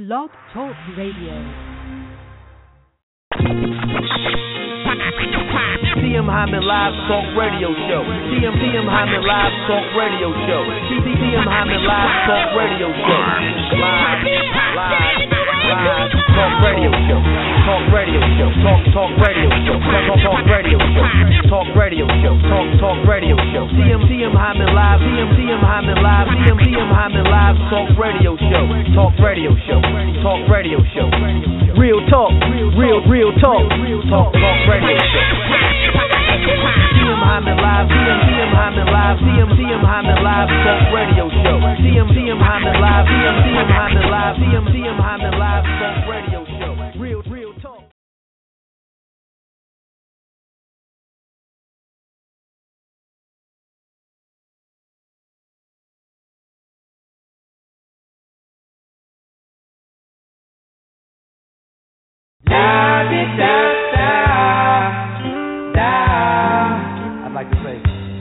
Blog Talk Radio. TM Hyman Live Talk Radio Show. TM Hyman Live Talk Radio Show. TM Hyman Live Talk Radio Show. Live Talk Radio Show. Talk Radio Show. Talk Radio Show. Talk Radio Show. Talk Radio Show. Talk Radio Show. TM Hyman Live. TM Hyman Live. TM Hyman Live Talk Radio Show. Talk Radio Show. Talk Radio Show. Real talk. Real talk. Talk Radio Show. TM Hyman Live. TM Hyman Live. TM Hyman Live Talk Radio Show. TM Hyman Live. TM Hyman Live. TM Hyman Live Talk Radio Show. Real talk. I'd like to say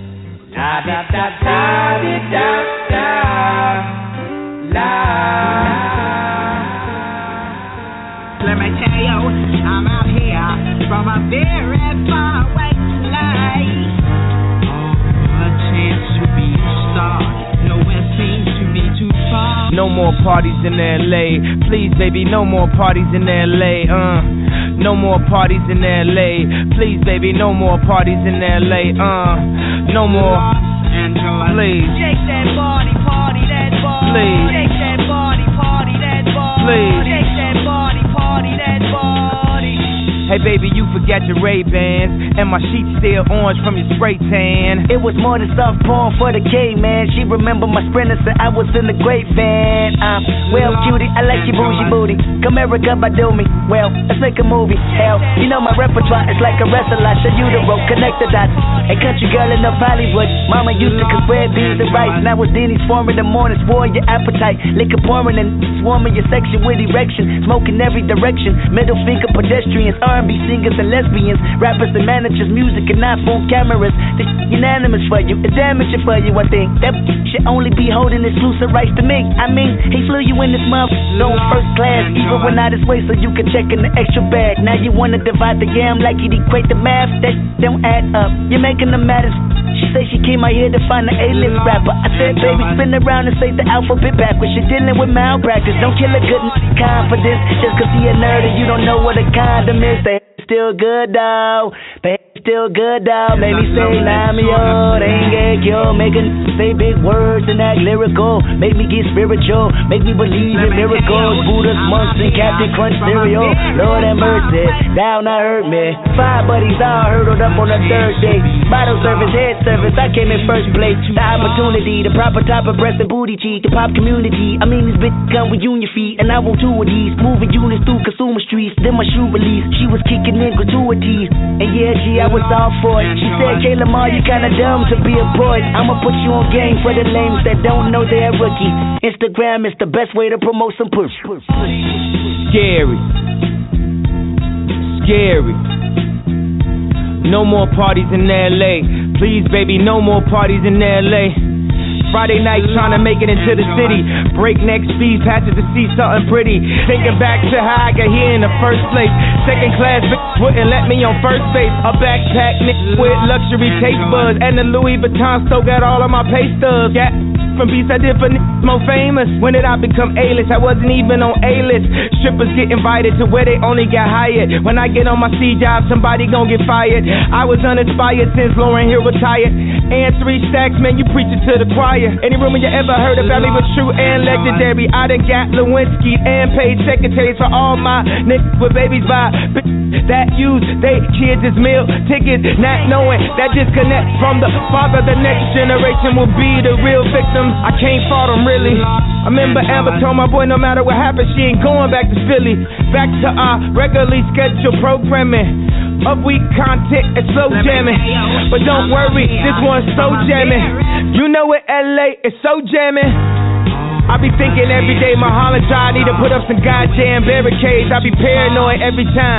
Let me tell you, I'm out here from a very far away life. A chance to be a star, nowhere seems to be too far. No more parties in LA, please baby, no more parties in LA, no more parties in LA, please baby, no more parties in LA, no more, please, shake that body, party that body, please, shake that body, party that body, please, shake that body, party that body. Hey baby, you forgot your Ray-Bans, and my sheets still orange from your spray tan. It was more than soft porn for the K-man. She remember my sprinter, said I was in the great van. Well, cutie, I like your bougie booty. America, by do me. Well, let's make a movie. Hell, you know my repertoire is like a wrestler. I show you the rope, connect the dots. A country girl in North Hollywood. Mama used to cook red beans and rice. Now it's Denny's form in the morning, swore your appetite. Liquor pouring and swarming your section with erection. Smoking every direction. Middle finger pedestrians, R&B singers and lesbians, rappers and managers, music and iPhone cameras. This unanimous for you, it's damaging for you, I think. That should only be holding exclusive rights to me. I mean, he flew you in this motherfucker on first class, even when out his way so you could check in the extra bag. Now you wanna divide the yam like you'd equate the math. That don't add up. You're making the matters. She say she came out here to find an A-list rapper. I said, baby, spin around and say the alphabet backwards. You're dealing with malpractice. Don't kill a good confidence just cause he a nerd and you don't know what a condom is. They still good though. They still good though. Make me say Namio, they ain't get cured. Make a say big words and act lyrical. Make me get spiritual. Make me believe in miracles. Buddhas, monks, and Captain Crunch cereal. Lord have mercy, thou not hurt me. 5 buddies all hurdled up on the third day. Bottle service, head service, I came in first place. The opportunity, the proper type of breast and booty cheek. The pop community, I mean these bitches come with union feet. And I want 2 of these. Moving units through consumer streets. Then my shoe release, she was kicking in gratuities. And yeah, G, I was all for it. She said, Kayla Ma, you kinda dumb to be a boy. I'ma put you on game for the lames that don't know they're a rookie. Instagram is the best way to promote some push. Scary. No more parties in LA. Please, baby, no more parties in LA. Friday night trying to make it into the city. Breakneck speed, patches to see something pretty. Thinking back to how I got here in the first place. Second class wouldn't let me on first base. A backpack with luxury taste buds. And the Louis Vuitton still got all of my pay stubs. Yeah. From beats I did for more famous. When did I become A-list? I wasn't even on A-list. Strippers get invited to where they only got hired. When I get on my C job, somebody gon' get fired. I was uninspired since Lauryn Hill retired. And 3 stacks, man, you preaching to the choir. Any rumor you ever heard about me was true and legendary. I done got Lewinsky and paid secretaries for all my niggas with babies by that use they kids as meal tickets. Not knowing that disconnect from the father, the next generation will be the real victims. I can't fault them really. I remember Amber told my boy no matter what happens, she ain't going back to Philly. Back to our regularly scheduled programming. Up week content and slow jamming. But don't worry, this one's so jamming. You know it, LA is so jamming. I be thinking every day my Holland I need to put up some goddamn barricades. I be paranoid every time.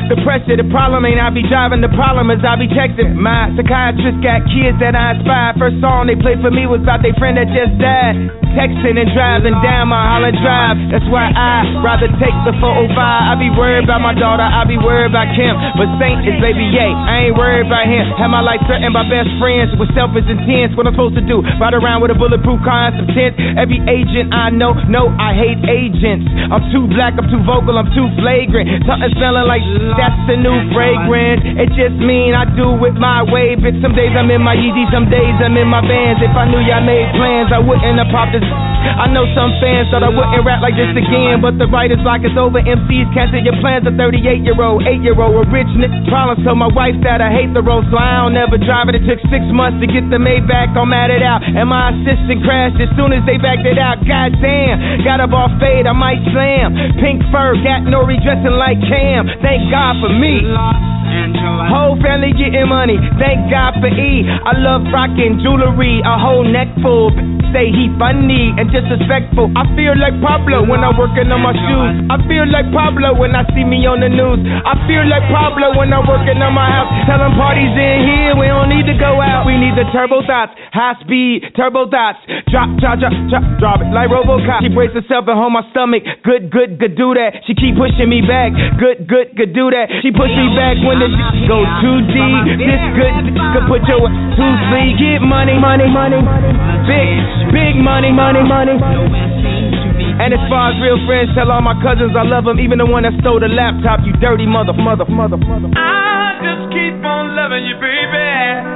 The pressure, the problem ain't I be driving, the problem is I be texting. My psychiatrist got kids that I inspire. First song they played for me was about their friend that just died. Texting and driving down my Holland Drive. That's why I rather take the 405. I be worried about my daughter, I be worried about Kim. But Saint is baby yay, I ain't worried about him. Have my life threatened by best friends with selfish intent. What I'm supposed to do? Ride around with a bulletproof car and some tents. Every agent I know, I hate agents. I'm too black, I'm too vocal, I'm too flagrant. Something smelling like that's the new fragrance. It just mean I do it my way. Bitch, some days I'm in my Yeezy, some days I'm in my Vans. If I knew y'all made plans, I wouldn't have popped this. I know some fans thought I wouldn't rap like this again, but the writer's block is over. MCs cancel your plans. A 38-year-old, 8-year-old, a rich nigga. Problems told my wife that I hate the road, so I don't ever drive it. It took 6 months to get the Maybach, I'm at it out. And my assistant crashed as soon as they backed it out. Goddamn, got up off fade, I might slam. Pink fur, got Nori dressing like Cam. Thank God for me. Whole family getting money, thank God for E. I love rocking jewelry, a whole neck full. Say he funny and disrespectful. I feel like Pablo when I'm working on my shoes. I feel like Pablo when I see me on the news. I feel like Pablo when I'm working on my house. Tell them parties in here, we don't need to go out. We need the turbo thoughts, high speed, turbo thoughts. Drop it like Robocop. She brace herself and hold my stomach. Good, do that. She keep pushing me back. Good, do that. She push me back when the go too deep. This good could put your to sleep. Get money. Big money. And as far as real friends, tell all my cousins I love them, even the one that stole the laptop. You dirty mother. I just keep on loving you, baby.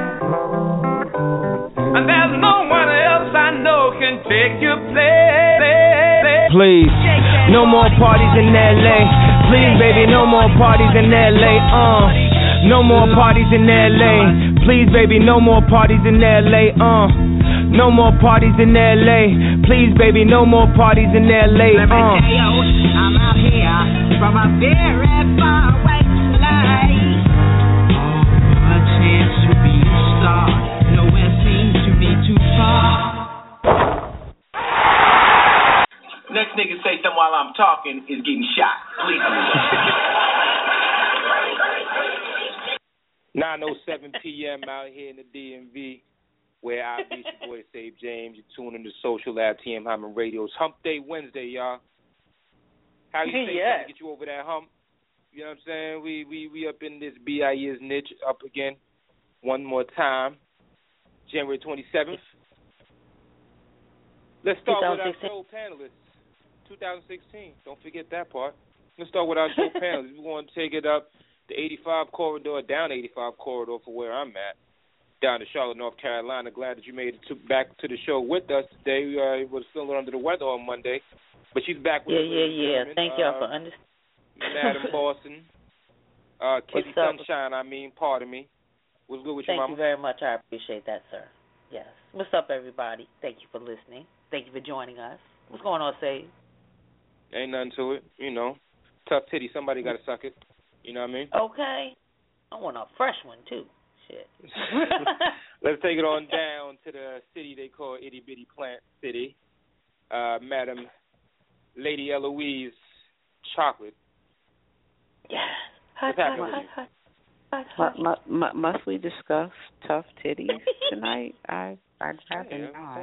And there's no one else I know can take your place. Please, no more parties in LA. Please, baby, no more parties in LA. No more parties in LA. Please, baby, no more parties in LA. No more parties in LA. Please, baby, no more parties in LA. Let me tell you, I'm out here from a very far away place. Oh, a chance to be a star. Nowhere seems to be too far. Next nigga say something while I'm talking is getting shot. Please. 9:07 p.m. out here in the DMV, where I be your boy Save James. You're tuning to Social Lab TM Hyman Radio's Hump Day Wednesday, y'all. How you say to get you over that hump? You know what I'm saying? We up in this BIE's niche up again one more time. January 27th. Let's start with our show panelists. 2016. Don't forget that part. Let's start with our show panelists. We're going to take it up the 85 corridor, down 85 corridor for where I'm at, down to Charlotte, North Carolina. Glad that you made it back to the show with us today. We was feeling under the weather on Monday, but she's back with us. Yeah. Thank y'all for understanding. Madam Boston. Kitty Sunshine, pardon me. What's good with you, Mama? Thank you very much. I appreciate that, sir. Yes. What's up, everybody? Thank you for listening. Thank you for joining us. What's going on, Sage? Ain't nothing to it. You know, tough titty. Somebody got to suck it. You know what I mean? Okay. I want a fresh one, too. Shit. Let's take it on down to the city they call Itty Bitty Plant City. Madam Lady Eloise Chocolate. Yes. Hi. Must we discuss tough titties tonight? I'd rather not.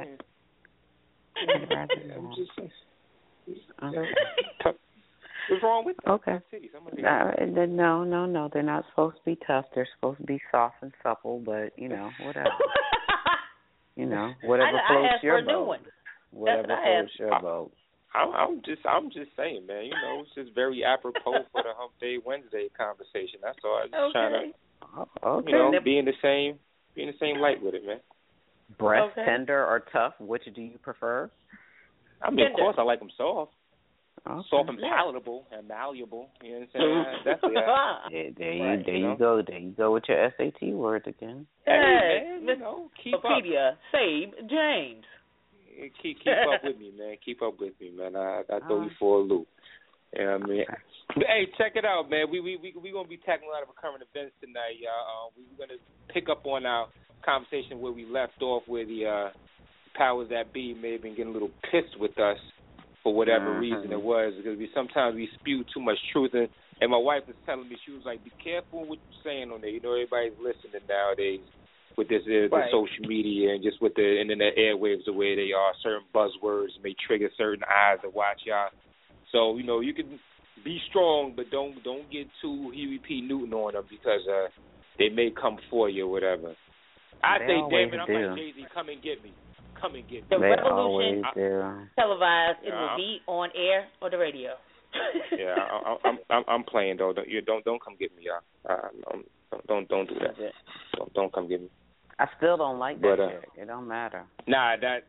What's wrong with them? Okay. No, they're not supposed to be tough. They're supposed to be soft and supple, but, whatever. Whatever floats your boat. Whatever floats your boat. I'm just saying, man, it's just very apropos for the Hump Day Wednesday conversation. That's all. I'm just trying to, be in the same light with it, man. Breast tender or tough, which do you prefer? Of course, I like them soft. Okay. Soft and palatable and malleable. You know what I'm saying? There you go. There you go with your SAT words again. Hey, man, keep Wikipedia, up. Save James. Keep up with me, man. Keep up with me, man. I throw you for a loop. You know what I mean? But, hey, check it out, man. We gonna be tackling a lot of current events tonight, y'all. We're gonna pick up on our conversation where we left off, where the powers that be may have been getting a little pissed with us for whatever reason it was, because sometimes we spew too much truth. And my wife was telling me, she was like, be careful what you're saying on there. You know, everybody's listening nowadays with this the social media and just with the internet airwaves the way they are. Certain buzzwords may trigger certain eyes to watch y'all. So, you know, you can be strong, but don't get too Huey P. Newton on them, because they may come for you or whatever. I say, David, I'm like Jay-Z, come and get me. Come and get me. The revolution televised, it will be on air or the radio. Yeah, I'm playing though. Don't come get me, y'all. Don't do that. Don't come get me. I still don't like that shit. It don't matter. Nah, that.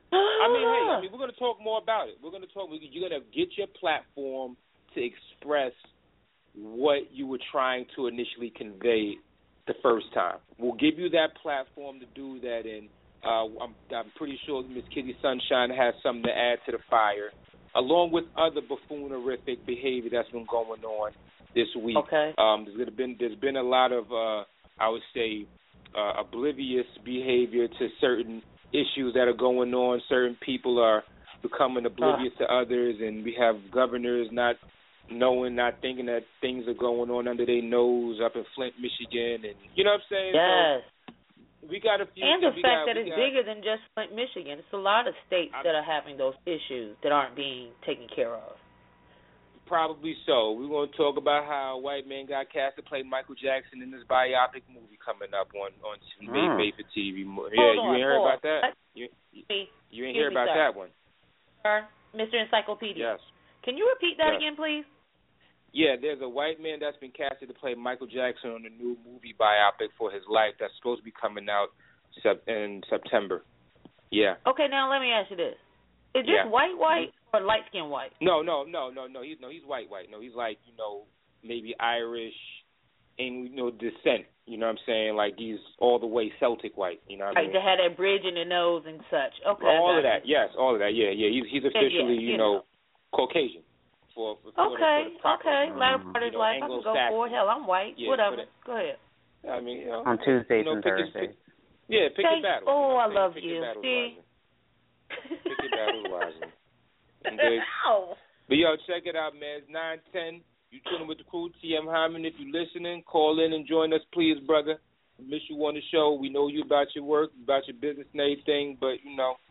I mean, we're gonna talk more about it. We're gonna talk. You're gonna get your platform to express what you were trying to initially convey the first time. We'll give you that platform to do that, and I'm pretty sure Miss Kitty Sunshine has something to add to the fire, along with other buffoonerific behavior that's been going on this week. Okay. There's been a lot of I would say oblivious behavior to certain issues that are going on. Certain people are becoming oblivious to others, and we have governors not knowing, not thinking that things are going on under their nose up in Flint, Michigan, and you know what I'm saying? Yes. So we got a few. And the fact that it's bigger than just Flint, Michigan. It's a lot of states that are having those issues that aren't being taken care of. Probably so. We're going to talk about how a white man got cast to play Michael Jackson in this biopic movie coming up on made for TV. Yeah, you ain't heard about that? You ain't hear about that one? Sir, Mr. Encyclopedia. Yes. Can you repeat that again, please? Yeah, there's a white man that's been casted to play Michael Jackson on a new movie biopic for his life that's supposed to be coming out in September. Yeah. Okay, now let me ask you this. Is this white or light-skinned white? No. He's white. No, he's like, maybe Irish and, descent. You know what I'm saying? Like he's all the way Celtic white. You know what I mean? They had that bridge in the nose and such. Okay. All of that. Yes, all of that. Yeah. He's officially, Caucasian. Okay. Latter part of his life, I can go for it. Hell, I'm white. Whatever. Go ahead. I mean, on Tuesdays and Thursdays. Pick your battle. Oh, I love you. See? Pick your battle wisely. But check it out, man. It's 9:10. You tuning with the crew, TM Hyman. If you're listening, call in and join us, please, brother. We miss you on the show. We know you about your work, about your business and everything, but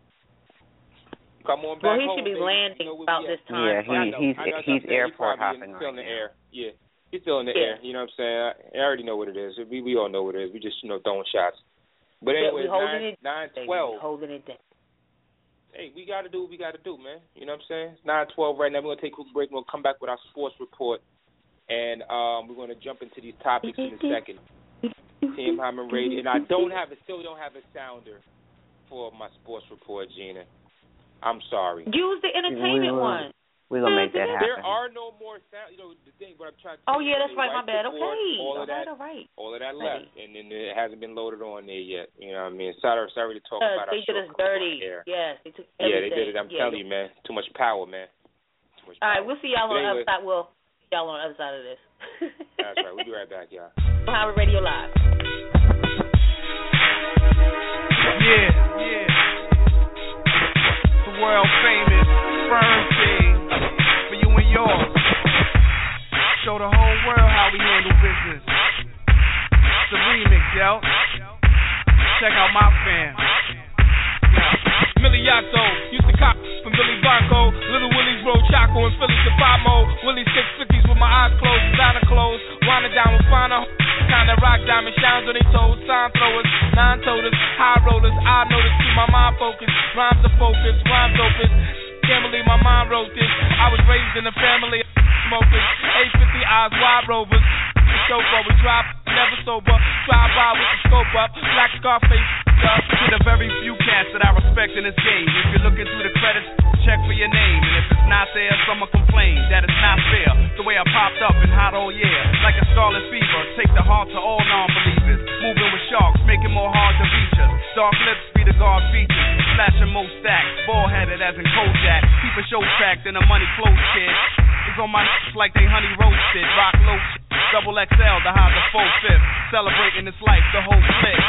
come on back home. Well, he should be landing about this time. Yeah, he's airport hopping right now. He's still in the air. Yeah, he's still in the air. You know what I'm saying? I already know what it is. We all know what it is. We just throwing shots. But anyway, 9:12. Holding it down. Hey, we got to do what we got to do, man. You know what I'm saying? It's 9:12 right now. We're going to take a quick break. We're going to come back with our sports report, and we're going to jump into these topics in a second. TM Hyman Radio. And I still don't have a sounder for my sports report, Gina. I'm sorry. Use the entertainment one. We're going to make that happen. There are no more sound. The thing, what I'm trying to say. Oh, yeah, that's right. My bad. Okay. All of that left, and then it hasn't been loaded on there yet. You know what I mean? Sorry to talk about our show. They did us dirty. Yes, they took everything. Yeah, they did it. I'm telling you, man. Too much power, man. All right, we'll see y'all on the other side. Well, y'all on the other side of this. That's right. We'll be right back, y'all. Hyman Radio Live. Yeah. The world famous Firm Thing for you and yours. Show the whole world how we handle business. It's a remix, yo. Check out my fam. Miliato, used to cop from Billy Blanco, Little Willie's Road, Chaco, and Philly Savamo. Willie's 650s with my eyes closed, designer clothes. Wind it down with finer, kinda rock diamond shines on their toes. Sign throwers, nine-toters, high rollers. I notice, keep my mind focused. Rhymes are focused, rhymes opus. Can't believe my mind wrote this. I was raised in a family of smokers. 850 eyes wide rovers. The chauffeur, we drive, never sober. Drive by with the scope up. Black Scarface. To the very few cats that I respect in this game. If you're looking through the credits, check for your name. And if it's not there, someone complain that it's not fair. The way I popped up in hot all year, like a scarlet fever. Take the heart to all non-believers. Moving with sharks, make it more hard to reach us. Dark lips be the guard features. Flashing most stacks, ball-headed as in Kojak. Keep a show tracked in a money clothes kid. It's on my like they honey roasted. Rock low shit. Double XL to hide the full fifth. Celebrating this life, the whole clique.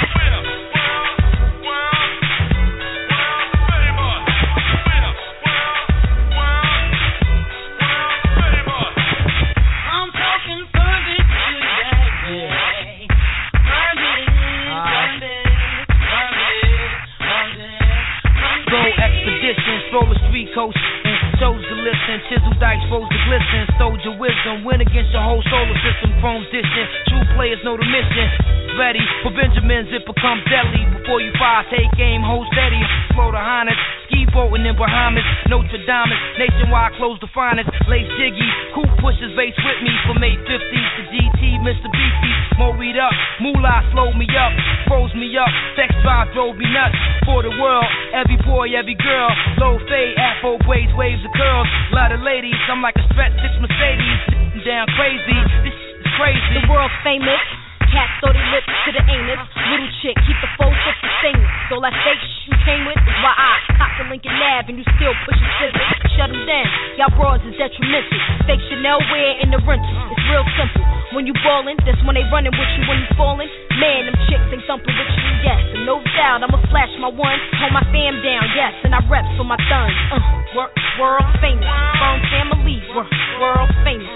listen, stole your wisdom, went against your whole solar system, chrome dishing. True players know the mission. Ready for Benjamins, it becomes deadly. Before you fire, take aim, hold steady. Slow the Highness, ski boating in Bahamas, Notre Dame, nationwide close the finest. Lace Jiggy, cool pushes bass with me from 850s to GT, Mr. Beefy. More read up, moolah slowed me up, froze me up, sex drive drove me nuts. For the world, every boy, every girl, low fade, afro braids, waves of curls. Lot of ladies, I'm like a stretch 6 Mercedes, sitting down crazy. This is crazy. The world's famous. Cats throw their lips to the anus. Little chick, keep the full fist the stainless. So that fake you came with is why I cop the Lincoln Lab and you still pushing scissors. Shut them down, y'all broads is detrimental. Fake Chanel wear in the rental. It's real simple. When you ballin', that's when they running with you. When you fallin', man, them chicks ain't thumping with you. Yes, and no doubt I'ma flash my one, hold my fam down. Yes, and I reps for my thuns. World famous, firm family. World famous.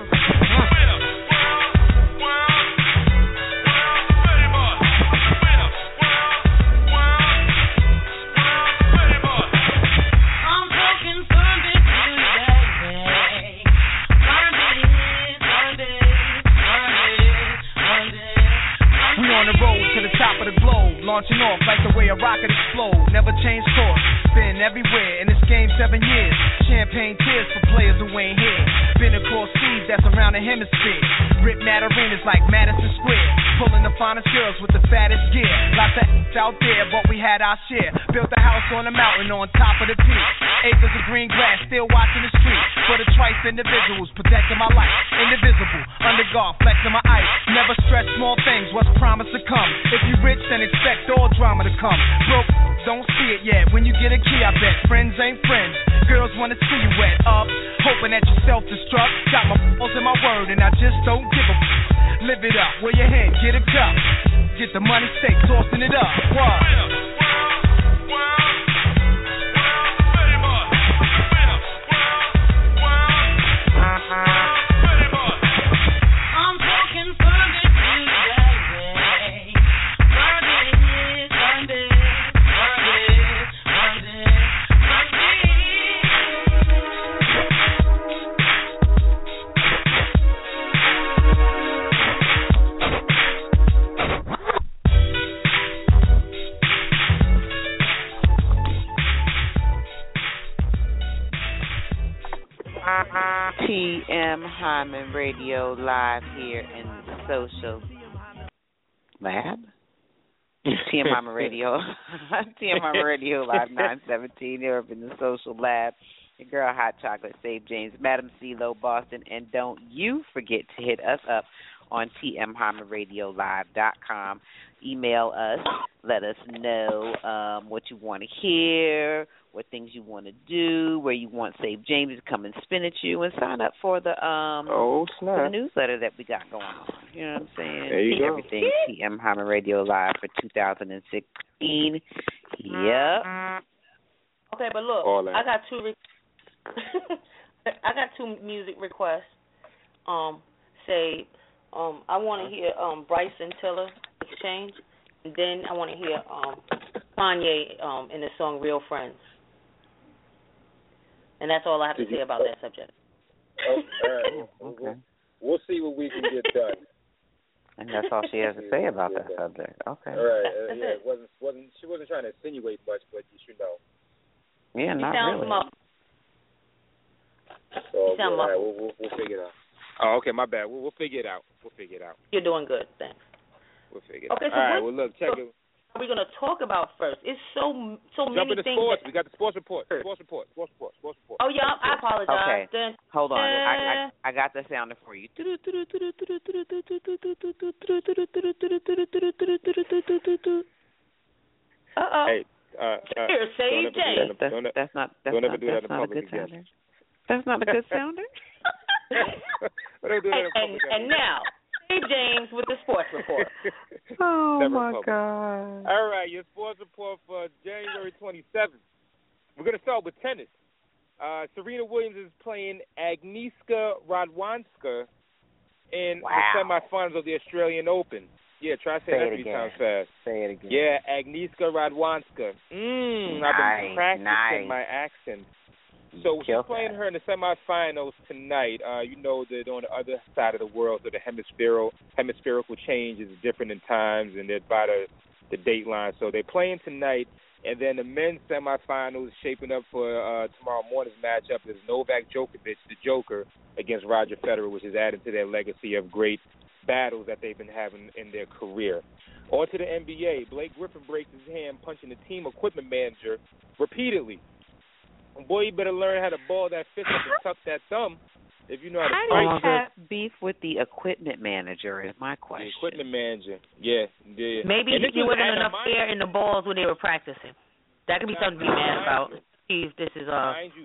On the road to the top of the globe, launching off like the way a rocket explodes. Never change course, been everywhere in this game 7 years. Champagne tears for players who ain't here. Been across seas that's around the hemisphere. Rip mad arenas like Madison Square. Pulling the finest girls with the fattest gear. Lots of out there, but we had our share. Built a house on a mountain on top of the peak. Acres of green grass, still watching the street. For the trice individuals, protecting my life. Indivisible, under guard, flexing my ice. Never stress small things, what's promised to come. If you rich, then expect all drama to come. Broke, don't see it yet. When you get a key, I bet friends ain't friends. Girls wanna see you wet up, hoping that you self-destruct. Got my balls in my word, and I just don't give a Live it up, wear your hand, get a cup. Get the money, stay tossing it up. What? TM Hyman Radio live here in the social lab. TM Hyman Radio. TM Hyman Radio live 917 here up in the social lab. Your girl Hot Chocolate, Save James, Madam CeeLo, Boston, and don't you forget to hit us up on tmhymanradiolive.com. Email us. Let us know what you want to hear, what things you want to do, where you want Save James to come and spin at you, and sign up for the for the newsletter that we got going on. You know what I'm saying? There you go. Everything TM Hyman Radio Live for 2016. Yep. Okay, but look, I got two. I got two music requests. I want to hear Bryson Tiller Exchange, and then I want to hear Kanye in the song Real Friends. And that's all I have to say about that subject. Okay. We'll see what we can get done. And that's all she has to say about that subject. Okay. All right. She wasn't trying to insinuate much, but you should know. Yeah, not really. So, all right, we'll figure it out. Oh, okay, my bad. We'll figure it out. You're doing good, thanks. We'll figure it out. Okay, so all right, well, look, check it. What are we going to talk about first? It's so Jump many into things. Sports. We got the sports report. Oh, yeah, I apologize. Okay, then, hold on. I got the sounder for you. Uh-oh. Hey, here, Save James. That's not a good sounder. That's not a good sounder? And now, Save James with the sports report. Oh, my God. All right, your sports report for January 27th. We're going to start with tennis. Serena Williams is playing Agnieszka Radwanska in the semifinals of the Australian Open. Yeah, try to say that 3 times fast. Say it again. Yeah, Agnieszka Radwanska. I've been practicing my accent. So she's playing her in the semifinals tonight. You know that on the other side of the world, so the hemispherical change is different in times, and they're by the date line. So they're playing tonight, and then the men's semifinals shaping up for tomorrow morning's matchup is Novak Djokovic, the Joker, against Roger Federer, which is added to their legacy of great battles that they've been having in their career. On to the NBA. Blake Griffin breaks his hand punching the team equipment manager repeatedly. Boy, you better learn how to ball that fist up and tuck that thumb if you know how to fight. How do you have beef with the equipment manager is my question. The equipment manager, yeah. Maybe he wasn't enough air in the balls when they were practicing. That could be something to be mad about. Steve, this is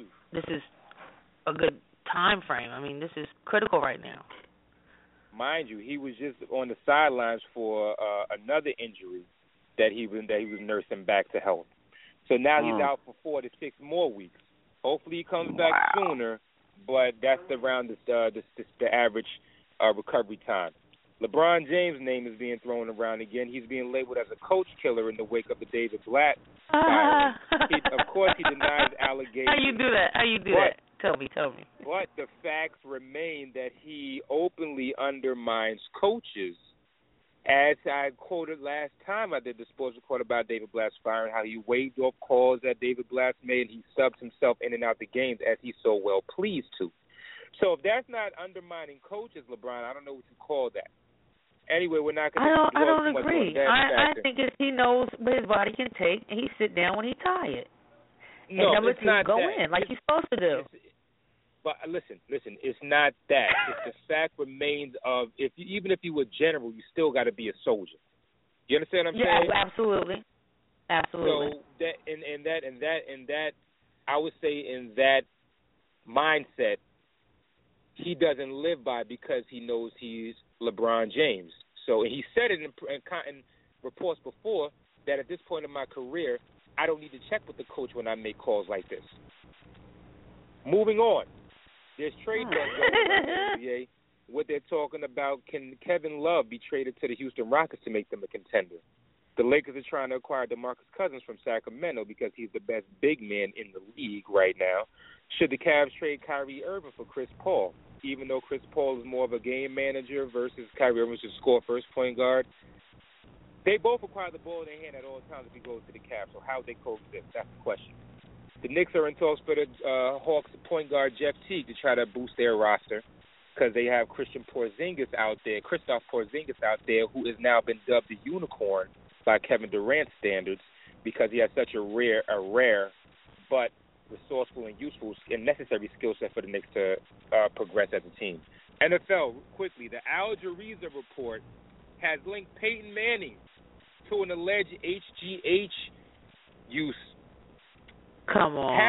a good time frame. I mean, this is critical right now. Mind you, he was just on the sidelines for another injury that he was nursing back to health. So now he's out for 4 to 6 more weeks. Hopefully he comes back sooner, but that's around the average recovery time. LeBron James' name is being thrown around again. He's being labeled as a coach killer in the wake of the David Blatt firing. Of course, he denies allegations. How you do that? Tell me. But the facts remain that he openly undermines coaches. As I quoted last time I did the sports report about David Blatt's firing, how he waved off calls that David Blatt made, and he subbed himself in and out the games as he so well pleased to. So if that's not undermining coaches, LeBron, I don't know what you call that. Anyway, we're not going to. I don't agree. I think he knows what his body can take, and he sit down when he's tired. No, and it's not go that. In like he's supposed to do. But listen, it's not that. It's the fact remains of even if you were general, you still got to be a soldier. You understand what I'm saying? Yeah, absolutely. So that I would say in that mindset, he doesn't live by because he knows he's LeBron James. So he said it in reports before that at this point in my career, I don't need to check with the coach when I make calls like this. Moving on. There's trade talk going on in the NBA. What they're talking about, can Kevin Love be traded to the Houston Rockets to make them a contender? The Lakers are trying to acquire DeMarcus Cousins from Sacramento because he's the best big man in the league right now. Should the Cavs trade Kyrie Irving for Chris Paul? Even though Chris Paul is more of a game manager versus Kyrie Irving, who's a score-first point guard, they both acquire the ball in their hand at all times if he goes to the Cavs. So how they coexist? That's the question. The Knicks are in talks for the Hawks point guard Jeff Teague to try to boost their roster because they have Kristaps Porzingis out there, who has now been dubbed the unicorn by Kevin Durant standards because he has such a rare but resourceful and useful and necessary skill set for the Knicks to progress as a team. NFL, quickly, the Al Jazeera report has linked Peyton Manning to an alleged HGH use. Come on.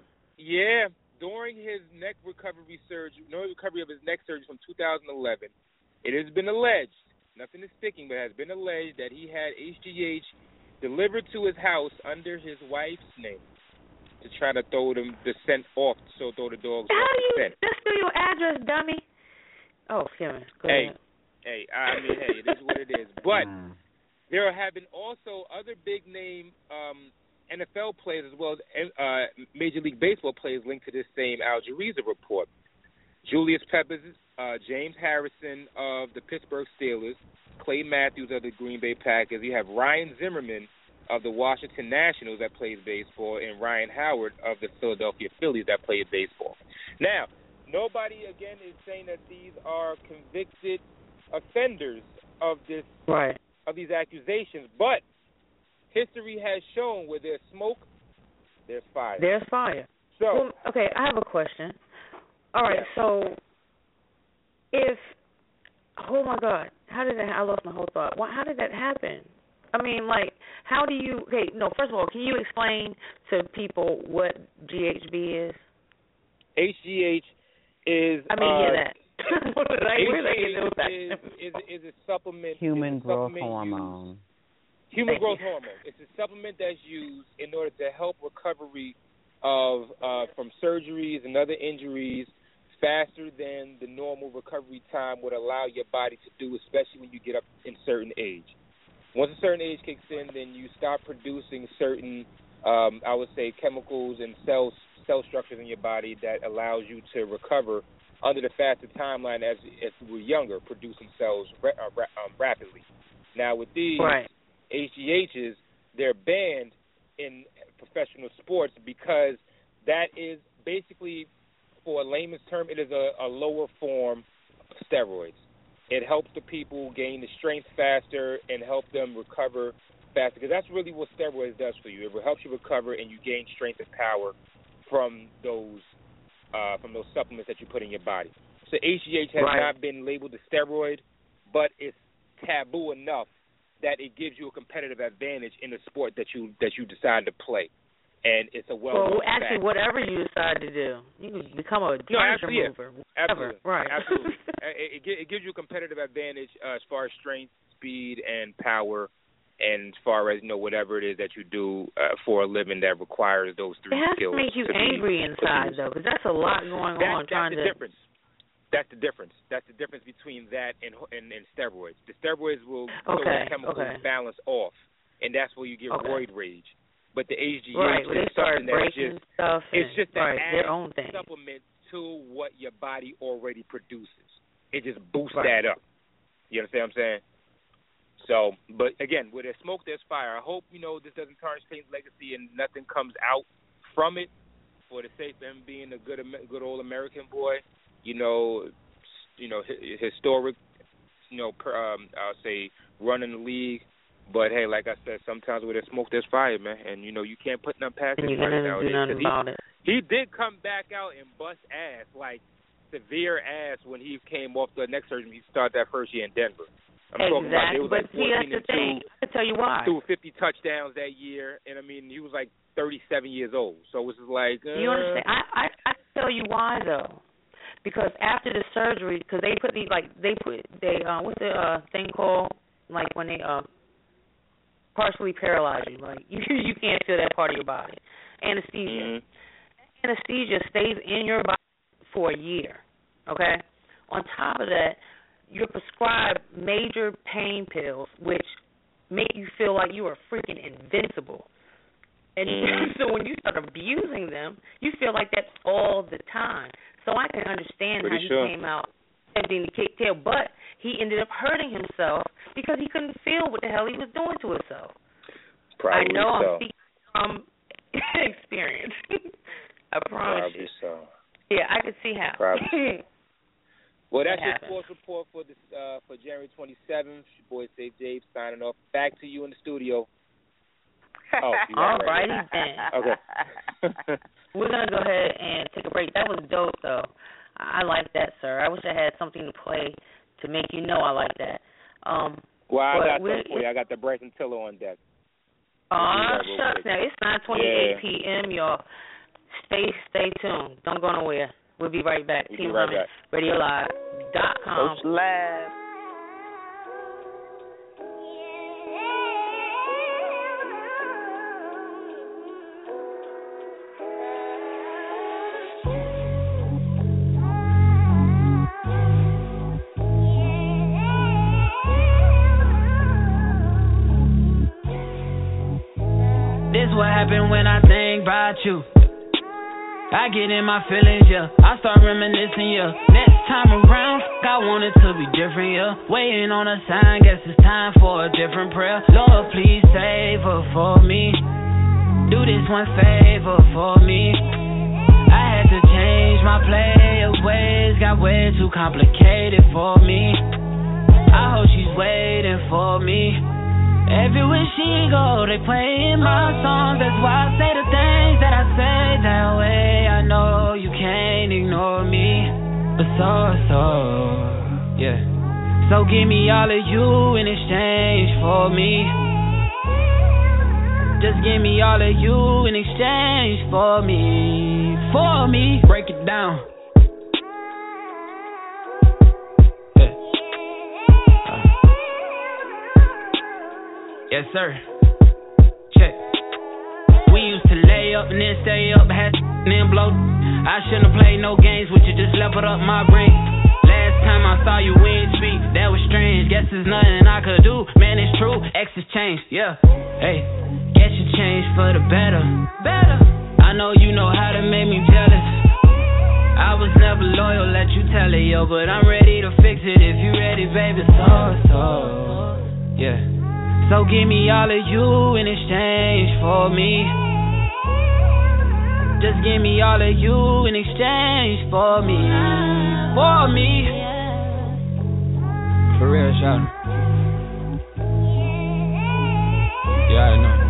During his recovery of his neck surgery from 2011, it has been alleged, nothing is sticking, but it has been alleged that he had HGH delivered to his house under his wife's name to try to throw the scent off, so throw the dogs off the scent. Just do your address, dummy. Oh, excuse me. Go ahead. Hey, it is what it is. But there have been also other big-name NFL players as well as Major League Baseball players linked to this same Al Jazeera report. Julius Peppers, James Harrison of the Pittsburgh Steelers, Clay Matthews of the Green Bay Packers. You have Ryan Zimmerman of the Washington Nationals that plays baseball, and Ryan Howard of the Philadelphia Phillies that plays baseball. Now, nobody, again, is saying that these are convicted offenders of this of these accusations, but history has shown where there's smoke, there's fire. There's fire. So, well, okay, I have a question. All right, so if, oh my God, how did that? I lost my whole thought. How did that happen? I mean, like, how do you? Okay, no. First of all, can you explain to people what GHB is? HGH is. I mean, that. Is a supplement. Human growth hormone. Human growth hormone. It's a supplement that's used in order to help recovery of from surgeries and other injuries faster than the normal recovery time would allow your body to do, especially when you get up in certain age. Once a certain age kicks in, then you start producing certain, I would say, chemicals and cell cell structures in your body that allows you to recover under the faster timeline as if you were younger, producing cells rapidly. Now, with these HGHs, they're banned in professional sports because that is basically, for a layman's term, it is a lower form of steroids. It helps the people gain the strength faster and help them recover faster, because that's really what steroids does for you. It helps you recover and you gain strength and power from those supplements that you put in your body. So HGH has not been labeled a steroid, but it's taboo enough that it gives you a competitive advantage in the sport that you decide to play. And it's a actually, whatever you decide to do, you can become a danger mover. Absolutely. Right. Absolutely. It gives you a competitive advantage as far as strength, speed, and power, and as far as, whatever it is that you do for a living that requires those three skills. It has to make you angry inside, though, because that's a lot going on. That's the difference. That's the difference. That's the difference between that and steroids. The steroids will throw the chemical balance off, and that's where you get roid rage. But the HGH is something that's just an added supplement to what your body already produces. It just boosts that up. You understand what I'm saying? So, but again, where there's smoke, there's fire. I hope, this doesn't tarnish Payne's legacy and nothing comes out from it for the sake of him being a good old American boy. Historic, I'll say running the league. But hey, like I said, sometimes where there's smoke, there's fire, man. And you can't put nothing past him right now. He did come back out and bust ass, like severe ass, when he came off the neck surgery. He started that first year in Denver. I'm talking about it was like 14 and 2. I can tell you why. Threw 50 touchdowns that year, and I mean he was like 37 years old. So it was like you understand? I can tell you why though. Because after the surgery, because they put what's the thing called, like when they partially paralyze you, like you can't feel that part of your body. Anesthesia. Mm-hmm. Anesthesia stays in your body for a year. Okay. On top of that, you're prescribed major pain pills, which make you feel like you are freaking invincible. And so when you start abusing them, you feel like that's all the time. So I can understand how he came out emptying the kick tail, but he ended up hurting himself because he couldn't feel what the hell he was doing to himself. Probably I know so. I'm speaking from experience. I promise Probably you. So. Yeah, I could see how. Probably. Well, that's your sports report for this for January 27th. Your boy Safe Jabe signing off. Back to you in the studio. Oh, all righty then. Okay. We're going to go ahead and take a break. That was dope, though. I like that, sir. I wish I had something to play to make you know I like that. Well, I got something for you. I got the Bryson Tiller on deck. Oh, shucks. Now, it's 9:28 p.m., y'all. Stay tuned. Don't go nowhere. We'll be right back. Team Humming, RadioLive.com. Social Lab. This what happened when I think about you. I get in my feelings, yeah. I start reminiscing, yeah. Next time around, I want it to be different, yeah. Waiting on a sign, guess it's time for a different prayer. Lord, please save her for me. Do this one favor for me. I had to change my play of ways, got way too complicated for me. I hope she's waiting for me. Everywhere she go, they playing my songs. That's why I say the things that I say that way. I know you can't ignore me, but yeah. So give me all of you in exchange for me. Just give me all of you in exchange for me. Break it down. Yes, sir. Check. We used to lay up and then stay up, had and then blow. I shouldn't have played no games with you, just leveled up my brain. Last time I saw you, we ain't speak, that was strange. Guess there's nothing I could do, man, it's true. X's changed, yeah. Hey, guess you changed for the better. I know you know how to make me hella, yo, but I'm ready to fix it if you ready, baby. So, yeah. So give me all of you in exchange for me. Just give me all of you in exchange for me. For me. For real, shout. Yeah, I know.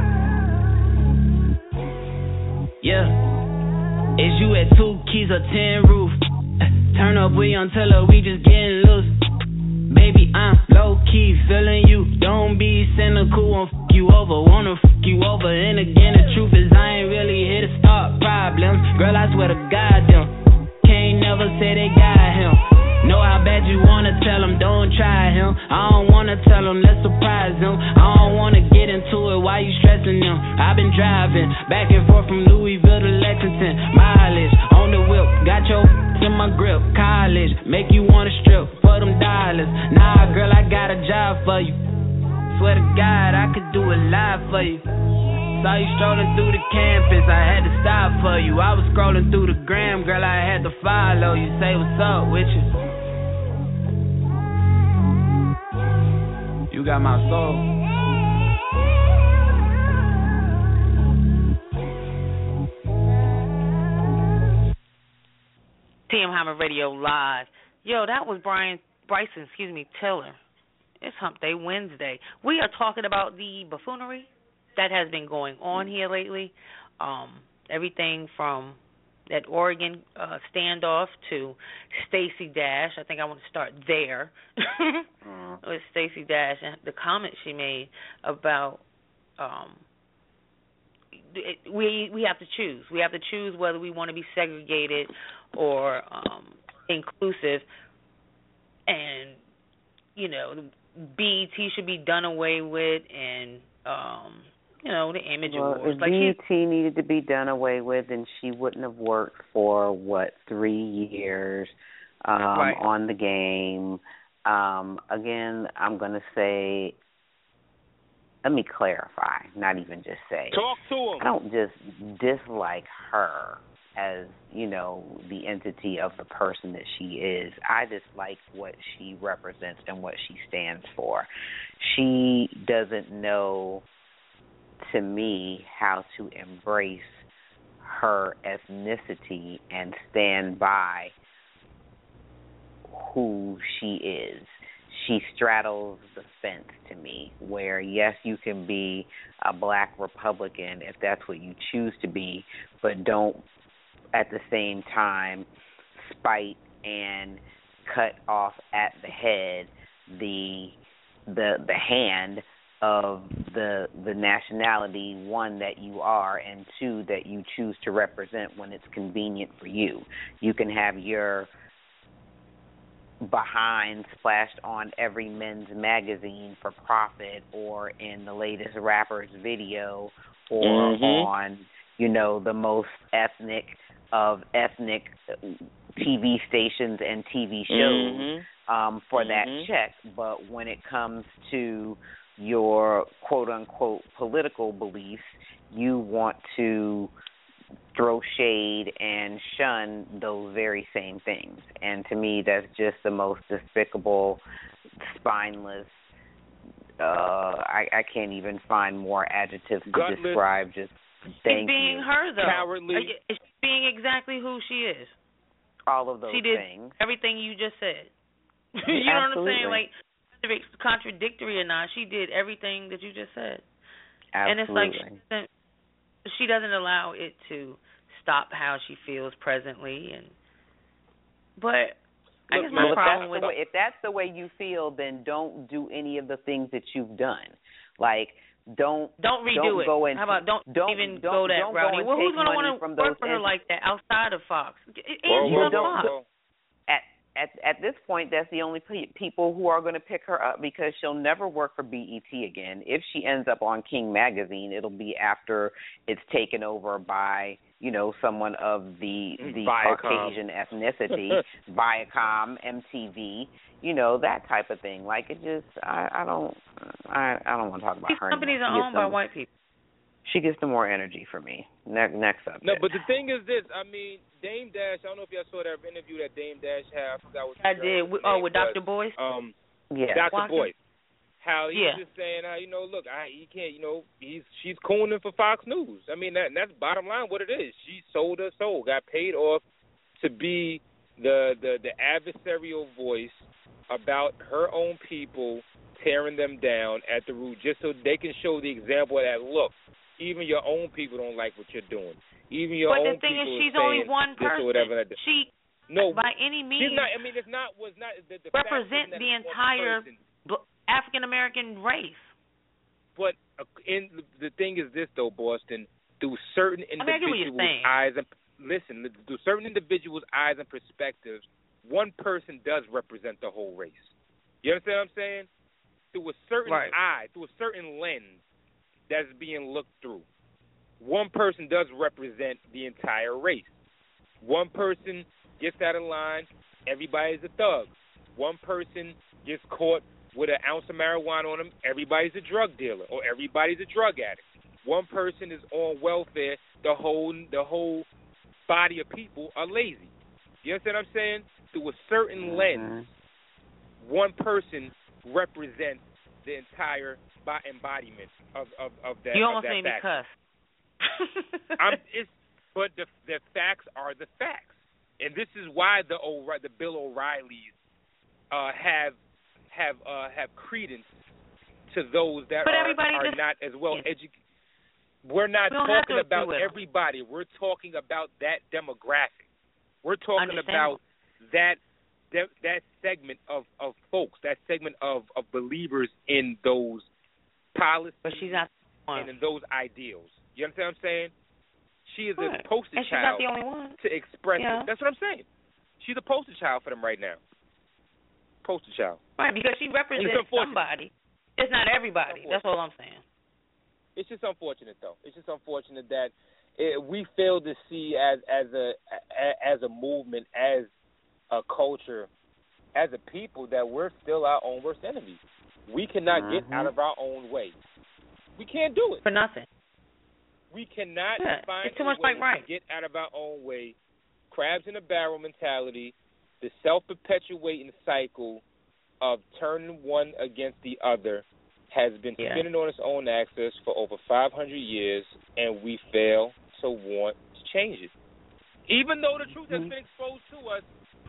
Yeah. Is you at 2 keys or 10 roof? Turn up, we on tiller, we just getting loose. Baby, I'm low-key feeling you. Don't be cynical, won't f*** you over. Wanna f*** you over. And again, the truth is I ain't really here to start problems. Girl, I swear to God, them can't never say they got him. Know how bad you wanna tell him, don't try him. I don't wanna tell him, let's surprise him. I don't wanna get into it, why you stressing him? I've been driving back and forth from Louisville to Lexington. Mileage on the whip, got your in my grip. College, make you wanna strip for them dollars. Nah, girl, I got a job for you. Swear to God, I could do it live for you. Saw you strolling through the campus, I had to stop for you. I was scrolling through the gram, girl, I had to follow you. Say what's up with you. You got my soul. TM Hyman Radio Live. Yo, that was Bryson Tiller. It's Hump Day Wednesday. We are talking about the buffoonery that has been going on here lately. Everything from that Oregon standoff to Stacey Dash. I think I want to start there with Stacey Dash and the comment she made about we have to choose. We have to choose whether we want to be segregated or inclusive. And, you know, BET should be done away with, and, you know, the image awards. If BET needed to be done away with, then she wouldn't have worked for, 3 years right. on the game. Again, I'm going to say, let me clarify, not even just say. Talk to him. I don't just dislike her as, you know, the entity of the person that she is. I dislike what she represents and what she stands for. She doesn't know, to me, how to embrace her ethnicity and stand by who she is. She straddles the fence to me, where, yes, you can be a black Republican if that's what you choose to be, but don't at the same time spite and cut off at the head the hand of the nationality, one, that you are, and two, that you choose to represent when it's convenient for you. You can have your behind splashed on every men's magazine for profit, or in the latest rapper's video, or on, you know, the most ethnic of ethnic TV stations and TV shows for that check. But when it comes to your quote-unquote political beliefs, you want to throw shade and shun those very same things. And to me, that's just the most despicable, spineless, I can't even find more adjectives to describe just thank being you. Her, though. Cowardly. It's being exactly who she is. All of those she did things. Everything you just said. You know what I'm saying? Like, if it's contradictory or not, she did everything that you just said. Absolutely. And it's like she doesn't allow it to stop how she feels presently. But I guess my problem with if that's the way you feel, then don't do any of the things that you've done. Like, don't redo it. Go in, How about don't even go that route? Well, who's going to want to work for her like that outside of Fox? Fox. At this point, that's the only people who are going to pick her up, because she'll never work for BET again. If she ends up on King Magazine, it'll be after it's taken over by, you know, someone of the Caucasian ethnicity, Viacom, MTV, you know, that type of thing. Like, it just, I don't want to talk about These her. Companies are owned by white people. She gets the more energy for me. Next up. No, but the thing is this. I mean, Dame Dash. I don't know if y'all saw that interview that Dame Dash had. I forgot what. I did. With Dr. Boyce. Yeah. Dr. Boyce. How he's just saying, look, he can't. She's cooning for Fox News. I mean, that's bottom line what it is. She sold her soul, got paid off to be the adversarial voice about her own people, tearing them down at the root, just so they can show the example that, look, even your own people don't like what you're doing. Even your own people. But the thing is, she's only one person. She, no, by any means, she's not. I mean, it's not the represent the entire African American race. But the thing is this, though, Boston, through certain individuals' eyes and through certain individuals' eyes and perspectives, one person does represent the whole race. You understand what I'm saying? Through a certain eye, through a certain lens that's being looked through. One person does represent the entire race. One person gets out of line, everybody's a thug. One person gets caught with an ounce of marijuana on him, everybody's a drug dealer or everybody's a drug addict. One person is on welfare, the whole body of people are lazy. You understand what I'm saying? Through a certain lens, one person represents the entire embodiment of that. You almost of that made me cuss. But the facts are the facts, and this is why the Bill O'Reillys have credence to those that are not as well educated. We're not talking about everybody. We're talking about that demographic. We're talking about that segment of folks, that segment of believers in those policies and in those ideals. You understand what I'm saying? She is a poster child. She's not the only one to express it. That's what I'm saying. She's a poster child for them right now. Poster child. Right, because she represents somebody. It's not everybody. That's all I'm saying. It's just unfortunate, though. It's just unfortunate that we fail to see as a movement, as a culture, as a people, that we're still our own worst enemies. We cannot get out of our own way. We can't do it. For nothing. We cannot find too much a way right. to get out of our own way. Crabs in a barrel mentality, the self-perpetuating cycle of turning one against the other has been spinning on its own axis for over 500 years, and we fail to want to change it. Even though the truth has been exposed to us,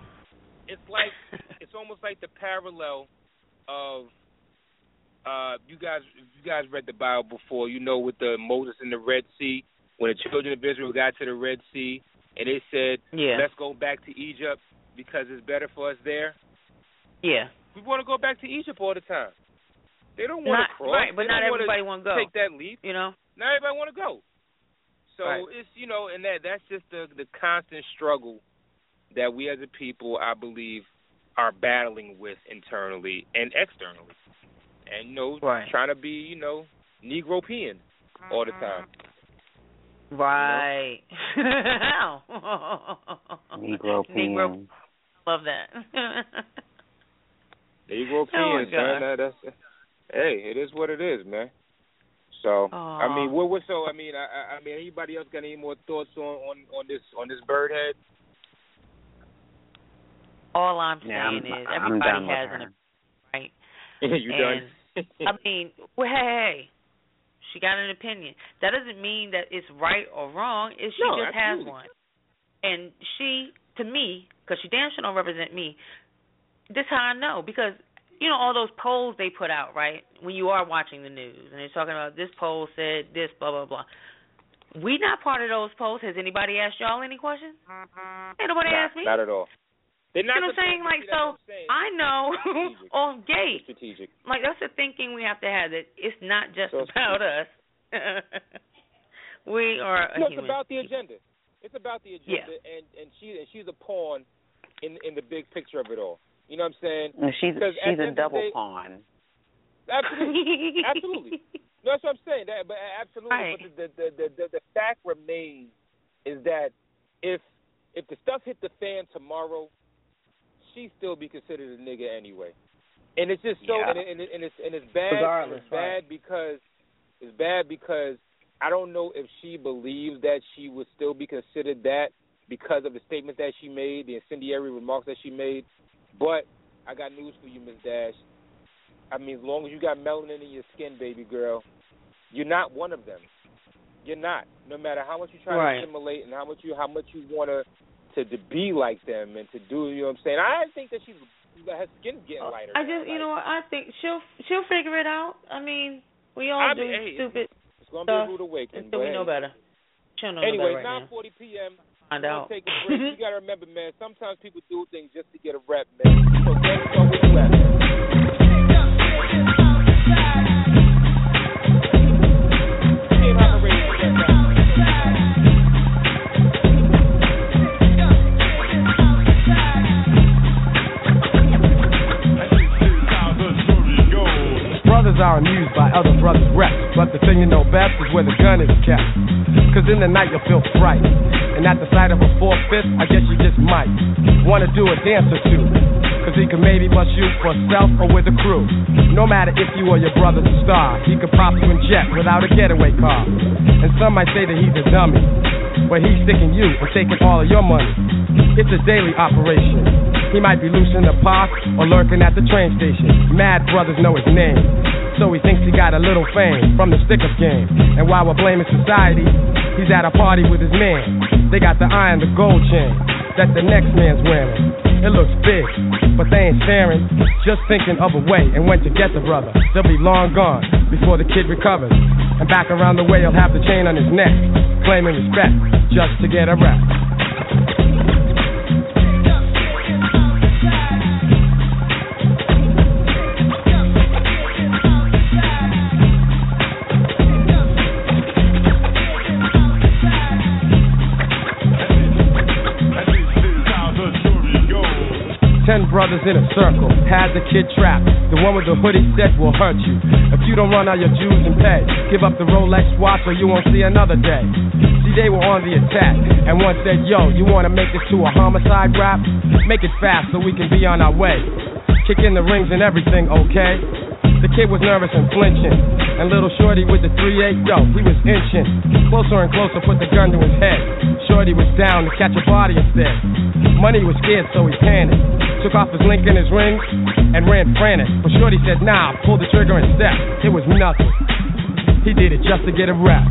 it's almost like the parallel of you guys read the Bible before, with the Moses in the Red Sea, when the children of Israel got to the Red Sea and they said, let's go back to Egypt because it's better for us there. Yeah. We want to go back to Egypt all the time. They don't want to cross. Right, but not everybody want to go. Take that leap. Not everybody want to go. So it's, and that's just the constant struggle that we as a people, I believe, are battling with internally and externally. And, trying to be, Negro-pean all the time. Right. Negro-pean. Love that. Negro-pean, son. That's hey, it is what it is, man. So, I mean, anybody else got any more thoughts on this bird head? All I'm saying is everybody has an opinion, right? You done? I mean, hey, she got an opinion. That doesn't mean that it's right or wrong. She just has one. And she, to me, because she damn sure don't represent me, this is how I know. Because, all those polls they put out, right, when you are watching the news, and they're talking about this poll said this, blah, blah, blah. We not part of those polls. Has anybody asked y'all any questions? Ain't nobody asked me. Not at all. They're not saying? Like, so I know off gate. Strategic. Like, that's the thinking we have to have, that it's not just about us. We are a human. It's about the agenda. It's about the agenda, and she's a pawn in the big picture of it all. You know what I'm saying? No, she's a double pawn. Absolutely. Absolutely. No, that's what I'm saying. Absolutely. Right. But the fact remains is that if the stuff hit the fan tomorrow, she'd still be considered a nigga anyway. And it's just so and it's bad. Regardless, it's bad because I don't know if she believes that she would still be considered that because of the statement that she made, the incendiary remarks that she made. But I got news for you, Ms. Dash. I mean, as long as you got melanin in your skin, baby girl, you're not one of them. You're not. No matter how much you try to assimilate and how much you want to be like them and to do, you know what I'm saying? I think that her skin's getting lighter. You know what? I think she'll figure it out. I mean, we all do stupid. It's gonna be a rude awakening. Until we know better. She'll know anyway, better right 9:40 p.m. Find out. Take a break. You gotta remember, man. Sometimes people do things just to get a rep, man. So let's go with you at, man. Brothers are amused by other brothers' reps, but the thing you know best is where the gun is kept. Cause in the night you'll feel fright, and at the sight of a 4-5, I guess you just might wanna do a dance or two, cause he could maybe bust you for self or with a crew. No matter if you or your brother's a star, he could pop you in jet without a getaway car. And some might say that he's a dummy, but he's sticking you and taking all of your money. It's a daily operation. He might be loose in the park or lurking at the train station. Mad brothers know his name, so he thinks he got a little fame from the stick-up game. And while we're blaming society, he's at a party with his man. They got the eye and the gold chain that the next man's wearing. It looks big, but they ain't staring, just thinking of a way and when to get the brother. They'll be long gone before the kid recovers, and back around the way he'll have the chain on his neck, claiming respect just to get a rep. 10 brothers in a circle, had the kid trapped. The one with the hoodie said will hurt you if you don't run out your dues and pay. Give up the Rolex watch or you won't see another day. See, they were on the attack, and one said, yo, you wanna make this to a homicide rap? Make it fast so we can be on our way. Kick in the rings and everything, okay? The kid was nervous and flinching, and little shorty with the 3-8, yo, he was inching. Closer and closer, put the gun to his head. Shorty was down to catch a body instead. Money was scared, so he panicked. Took off his link and his rings and ran frantic. But shorty said, nah, pull the trigger and step. It was nothing. He did it just to get a rep.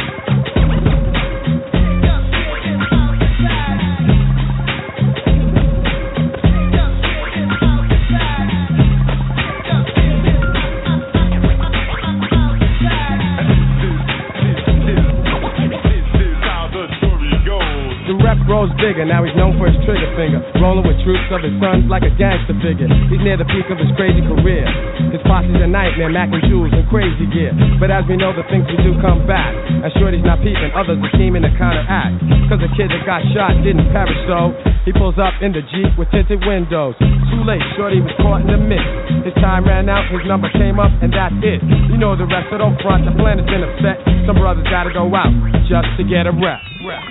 Grows bigger, now he's known for his trigger finger. Rolling with troops of his sons like a gangster figure. He's near the peak of his crazy career. His posse's a nightmare, Mac and Jules and crazy gear. But as we know, the things we do come back. And shorty's not peeping, others are scheming to counteract. Cause the kid that got shot didn't perish, so he pulls up in the Jeep with tinted windows. Too late, shorty was caught in the mist. His time ran out, his number came up, and that's it. You know the rest, so don't front, the plan has been upset. Some brothers gotta go out just to get a rep.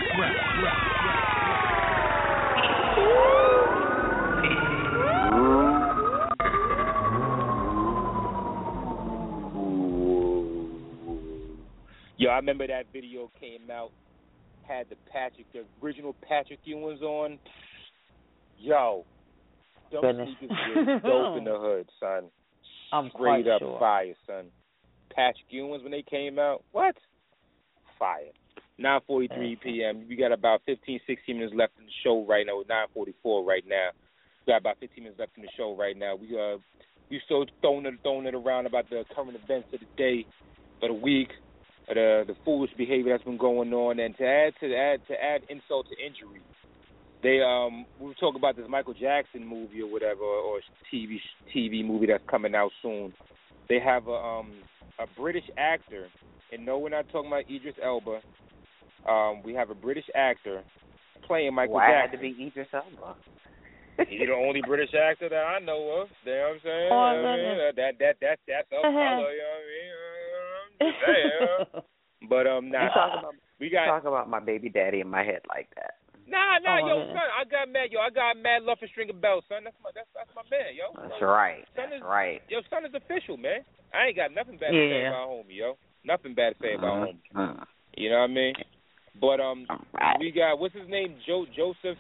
Yo, I remember that video came out, had the original Patrick Ewing's on. Yo, those sneakers were dope in the hood, son. I'm straight up sure. Fire, son. Patrick Ewing's when they came out, what? Fire. 9:43 p.m. We got about 15, 16 minutes left in the show right now. 9:44 right now. We got about 15 minutes left in the show right now. We still throwing it around about the current events of the day, of the week. The foolish behavior that's been going on, and to add insult to injury, we were talking about this Michael Jackson movie or whatever, or TV movie that's coming out soon. They have a British actor, and no, we're not talking about Idris Elba. We have a British actor playing Michael Jackson. Why had to be Idris Elba? He's the only British actor that I know of. You know what I'm saying? That's a color. You know what I mean? But you talk about my baby daddy in my head like that. Nah, yo, son, I got mad love for Stringer Bell, son. That's my man, yo. That's right. Right. Yo, son is official, man. I ain't got nothing bad to say about homie, yo. Nothing bad to say about homie. You know what I mean? But right. we got, what's his name? Joseph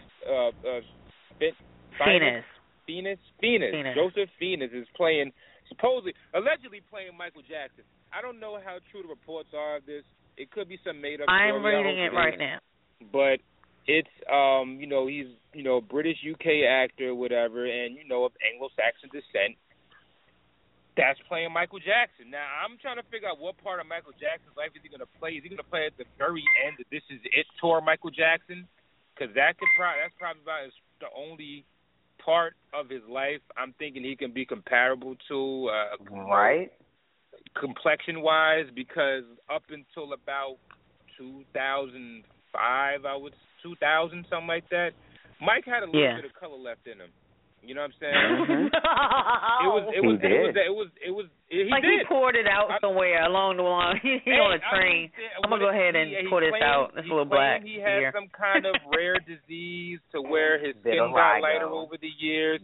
Phoenix. Joseph Phoenix is playing, allegedly playing Michael Jackson. I don't know how true the reports are of this. It could be some made up story. I'm reading it right now. But it's he's British UK actor, whatever, and of Anglo-Saxon descent. That's playing Michael Jackson. Now I'm trying to figure out what part of Michael Jackson's life is he going to play. Is he going to play at the very end of This Is It tour, Michael Jackson? Because that's probably about the only part of his life I'm thinking he can be comparable to, right? Complexion-wise, because up until about 2005, 2000, something like that, Mike had a little bit of color left in him. You know what I'm saying? He poured it out somewhere along the line. On a train. I'm gonna go ahead and pour this out. It's a little black. He had some kind of rare disease to where his skin got lighter over the years.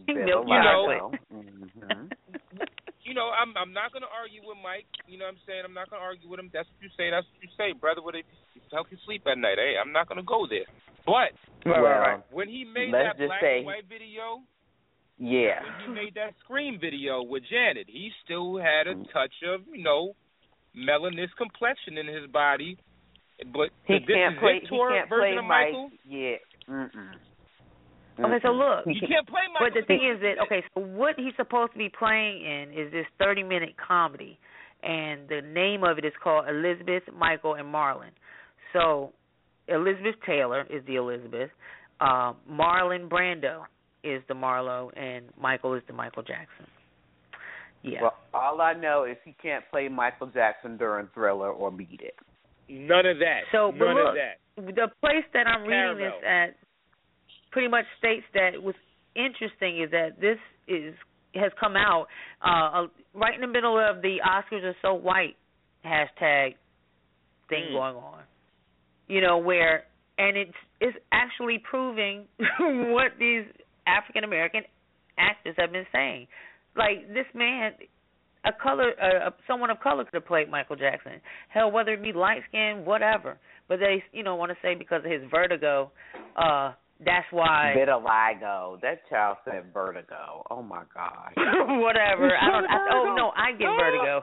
I'm not gonna argue with Mike. You know what I'm saying? I'm not gonna argue with him. That's what you say. That's what you say, brother. What it help you sleep at night? Hey, I'm not gonna go there. But when he made that black and white video. Yeah. When he made that Scream video with Janet, he still had a touch of, melanin complexion in his body. But he can't play version of Michael? Yeah. Okay, so look. He can't play Michael. But the thing is that, so what he's supposed to be playing in is this 30-minute comedy. And the name of it is called Elizabeth, Michael, and Marlon. So Elizabeth Taylor is the Elizabeth. Marlon Brando is the Marlo, and Michael is the Michael Jackson. Yeah. Well, all I know is he can't play Michael Jackson during Thriller or Beat It. None of that. So, None of that. The place that I'm reading this at pretty much states that what's interesting is that this has come out right in the middle of the Oscars are so white hashtag thing going on. Where, and it's actually proving what these African American actors have been saying. Like, this man, someone of color could have played Michael Jackson. Hell, whether it be light skin, whatever. But they, want to say because of his vertigo, that's why. Vitiligo. That child said vertigo. Oh my God. Whatever. I get vertigo.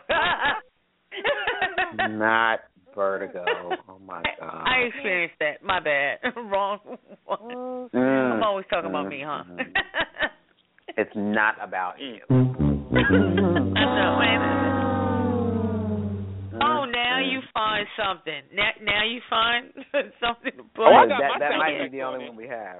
Not vertigo. Oh my God. I experienced that. My bad. Wrong. I'm always talking about me, huh? It's not about you. I know, man. Oh, now you find something. Now you find something to play. That might be the only one we have.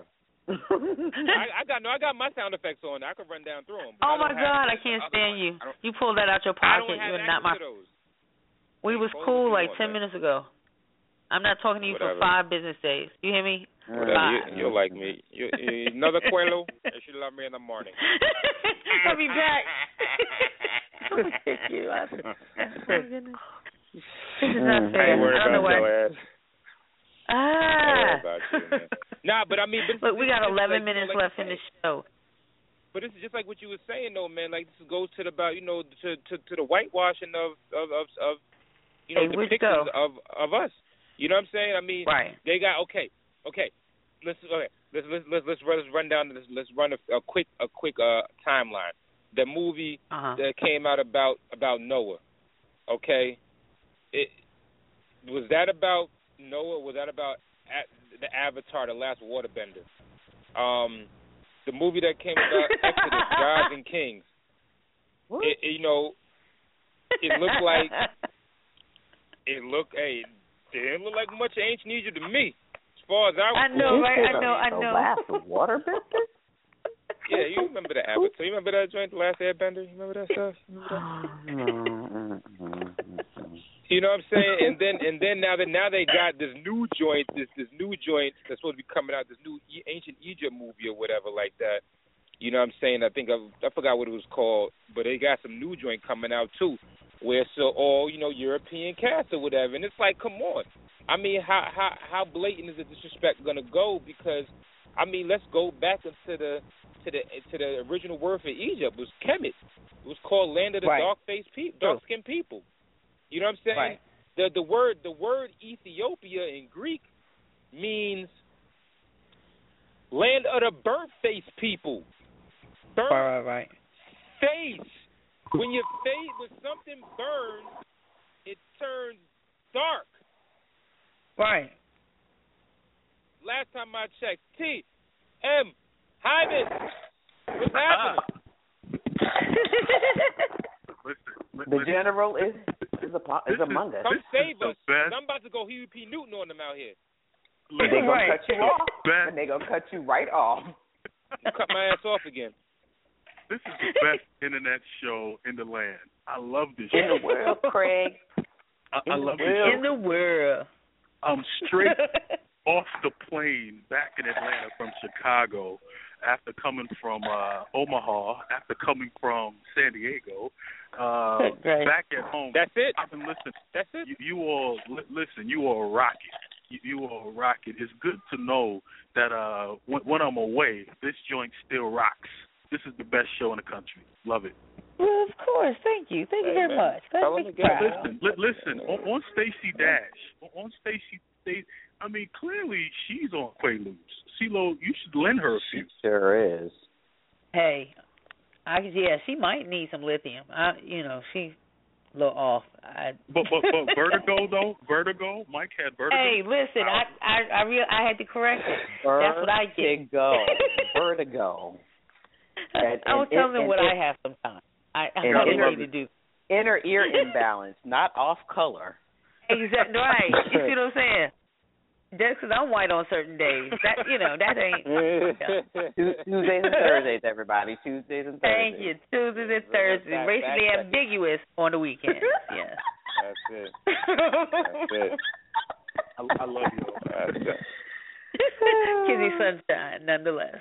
I got my sound effects on. I could run down through them. Oh my God, I can't stand you. You pulled that out your pocket. You're not my. We was cool like 10 minutes ago. I'm not talking to you for 5 business days. You hear me? You're like me. You're another Quello, and she love me in the morning. I'll be back. I'm going to kick you. Oh, goodness. This is not fair. I don't know why. About you, man. Nah, but I mean, look, we got 11 minutes left in the show. But this is just like what you were saying, though, man. Like, this goes to the to the whitewashing of depictions of us. You know what I'm saying? I mean, they got okay. Let's run down this. Let's run a quick timeline. The movie that came out about Noah. Okay, was that about Noah? Was that about the Avatar, the Last Waterbender? The movie that came about Exodus, Gods and Kings. It looked like it didn't look like much ancient Egypt to me, as far as I was. I know, right? I know. The Last Waterbender? Yeah, you remember the Avatar? You remember that joint, The Last Airbender? You remember that stuff? You know what I'm saying? And then now they got this new joint, this new joint that's supposed to be coming out, this new ancient Egypt movie or whatever like that. You know what I'm saying? I forgot what it was called, but they got some new joint coming out too, where it's all European cast or whatever, and it's like, come on. I mean, how blatant is the disrespect gonna go? Because I mean, let's go back into the original word for Egypt. It was Kemet. It was called Land of the Dark-skinned people. You know what I'm saying? Right. The word Ethiopia in Greek means land of the burnt face people. Burnt right. face. When something burns, it turns dark. Right. Last time I checked, T.M. Hyman, what's happening? The general is among us. Come save us. I'm about to go Huey P. Newton on them out here. They're going to cut you off. And they're going to cut you right off. You cut my ass off again. This is the best internet show in the land. I love this show. In the world, Craig. I love this show. In the world. I'm straight off the plane back in Atlanta from Chicago after coming from Omaha, after coming from San Diego. Back at home. That's it. I've been listening. That's it. You all, listen, you all rock it. You all rock it. It's good to know that when I'm away, this joint still rocks. This is the best show in the country. Love it. Well, of course. Thank you. Thank you very much. Listen. On Stacey Dash, on Stacey, I mean, clearly she's on Quaaludes. CeeLo, you should lend her a few. She sure is. Hey, she might need some lithium. She's a little off. But Vertigo, Mike had Vertigo. Hey, listen, I had to correct it. That's what I get. Vertigo. I was telling them what I have sometimes. I need to do. Inner ear imbalance, not off color. Exactly right. You see what I'm saying? Just because I'm white on certain days, that ain't. Tuesdays and Thursdays, everybody. Tuesdays and Thursdays. Thank you. Tuesdays and Thursdays. Racially ambiguous on the weekend. Yeah. That's it. I love you. That's it. Kizzy Sunshine, nonetheless.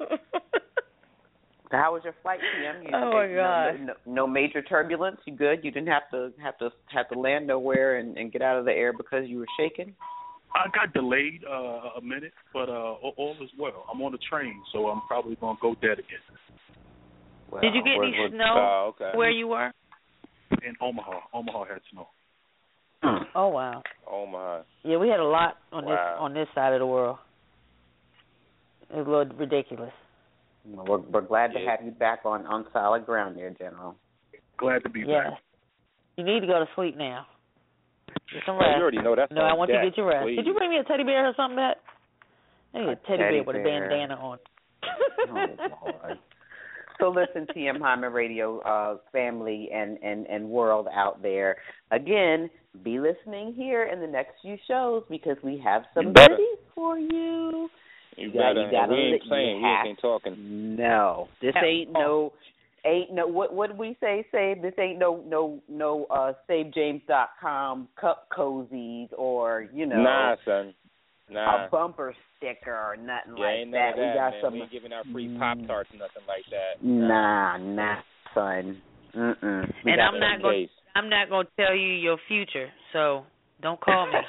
So how was your flight, TM? Oh my God! No major turbulence. You good? You didn't have to land nowhere and get out of the air because you were shaking. I got delayed a minute, but all is well. I'm on the train, so I'm probably gonna go dead again. Well, did you get any snow where you were? In Omaha. Omaha had snow. Oh wow. Omaha. Yeah, we had a lot on this side of the world. It was a little ridiculous. Well, we're glad to have you back on solid ground there, General. Glad to be back. You need to go to sleep now. Get some rest. You already know that's I want you to get your rest. Please. Did you bring me a teddy bear or something, Matt? I need a teddy bear with a bandana on. Oh, Lord. So listen, TM Hyman Radio family and world out there. Again, be listening here in the next few shows because we have some goodies for you. You gotta we ain't playing. We ain't talking. No, this ain't no. What did we say? This ain't no SaveJames.com cup cozies or Nah, son. Nah. A bumper sticker or nothing ain't like that. We got man. some. We ain't giving out free Pop-Tarts, nothing like that. Nah, son. And I'm not gonna tell you your future, so don't call me.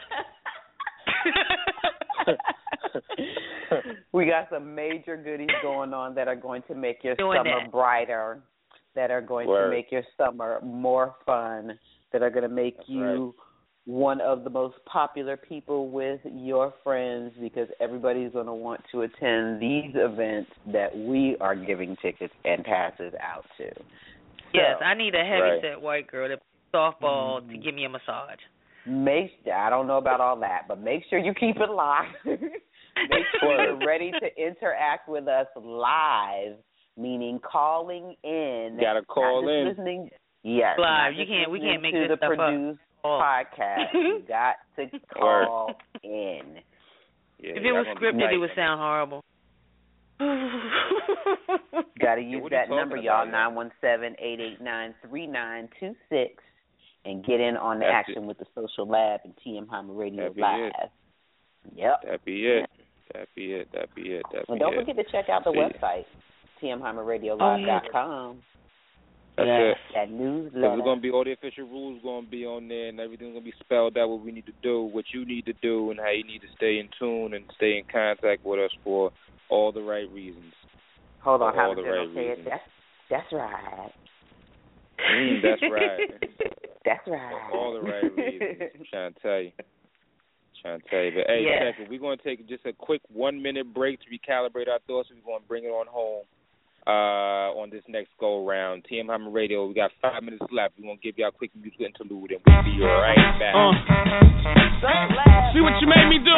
We got some major goodies going on that are going to make your summer brighter, that are going to make your summer more fun, that are going to make you one of the most popular people with your friends because everybody's going to want to attend these events that we are giving tickets and passes out to. Yes, I need a heavy-set white girl that plays softball to give me a massage. I don't know about all that, but make sure you keep it live. Make sure you're ready to interact with us live, meaning calling in. You gotta call in. Listening. Yes. Live. We can't make this the stuff produced podcast. You got to call in. Yeah, if it was scripted, it would sound horrible. Got to use that number, y'all, 917-889-3926, and get in on the action with the Social Lab and TM Hyman Radio Live. Yep. That'd be it. Well, don't forget to check out the website, TMHymanRadioLive.com. That's it. That newsletter. We're gonna be all the official rules gonna be on there, and everything's gonna be spelled out. What we need to do, what you need to do, and how you need to stay in tune and stay in contact with us for all the right reasons. Hold on, how the right say it? That's right. That's right. That's right. For all the right reasons. I'm trying to tell you. But, hey, check it. We're going to take just a quick 1-minute break to recalibrate our thoughts. We're going to bring it on home on this next go-around. TM Hyman Radio, we got 5 minutes left. We're going to give y'all a quick musical interlude, and we'll be right back. See what you made me do?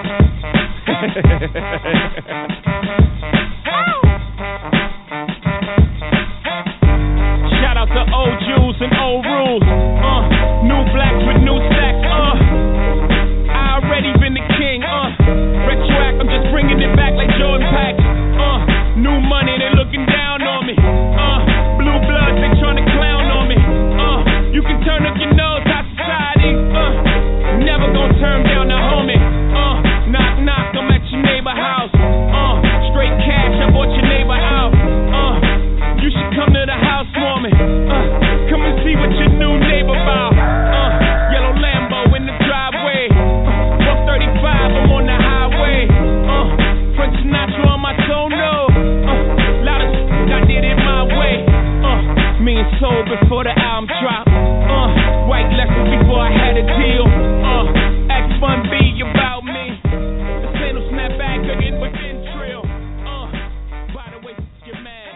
Shout out to old Jews and old rules. New blacks with new stacks. I already been the king. Retroact, I'm just bringing it back like Jordan Pack. New money, they looking down on me. Blue bloods, they trying to clown on me. You can turn up your nose, high society. Never gonna turn down the homie. Knock, knock, I'm at your neighbor house. Straight cash, I bought your neighbor out. You should come to the house for me. Come and see what your new neighbor about. Yellow Lambo in the driveway. 135, I'm on the highway. Frank Sinatra on my toenail. Lot of I did it my way. Me and Soul before the album drop. White lessons before I had a deal. X1B about me. This ain't no snapback again within trail. By the way, you're mad.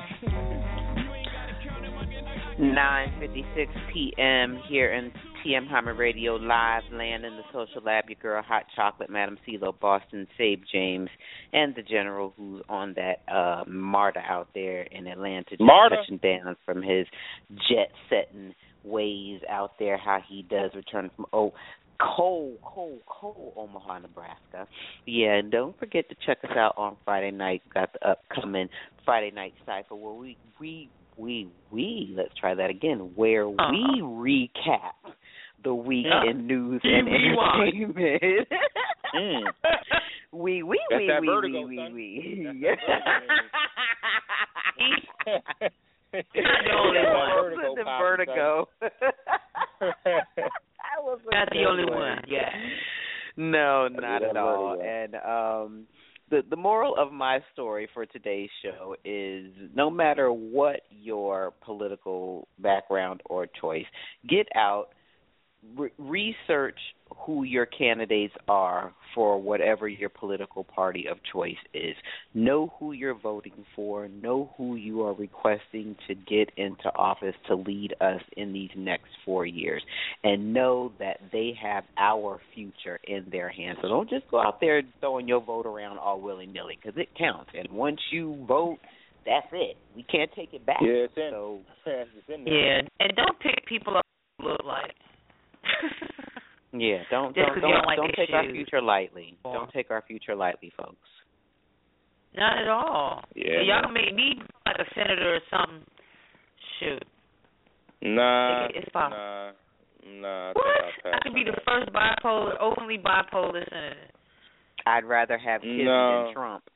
9:56 p.m. here in TM Hyman Radio Live Land in the Social Lab. Your girl Hot Chocolate, Madam CeeLo, Boston, Sabe James, and the General who's on that MARTA out there in Atlanta, just touching down from his jet-setting ways out there, how he does return from cold Omaha, Nebraska. Yeah, and don't forget to check us out on Friday night. We've got the upcoming Friday Night Cypher where let's try that again, where we recap the week in news and entertainment. We. The vertigo. Not the only one. Yeah. No, not at all. And the moral of my story for today's show is no matter what your political background or choice, get out, research who your candidates are for whatever your political party of choice is. Know who you're voting for. Know who you are requesting to get into office to lead us in these next 4 years. And know that they have our future in their hands. So don't just go out there throwing your vote around all willy-nilly, because it counts. And once you vote, that's it. We can't take it back. Yeah, it's in. So, it's in there. Yeah, and don't pick people up who look like. Yeah, don't take our future lightly. Don't take our future lightly, folks. Not at all. Yeah, y'all gonna make me like a senator or something. Shoot. Nah. It's possible. Nah. I could be the first openly bipolar senator. I'd rather have Kizzy than Trump.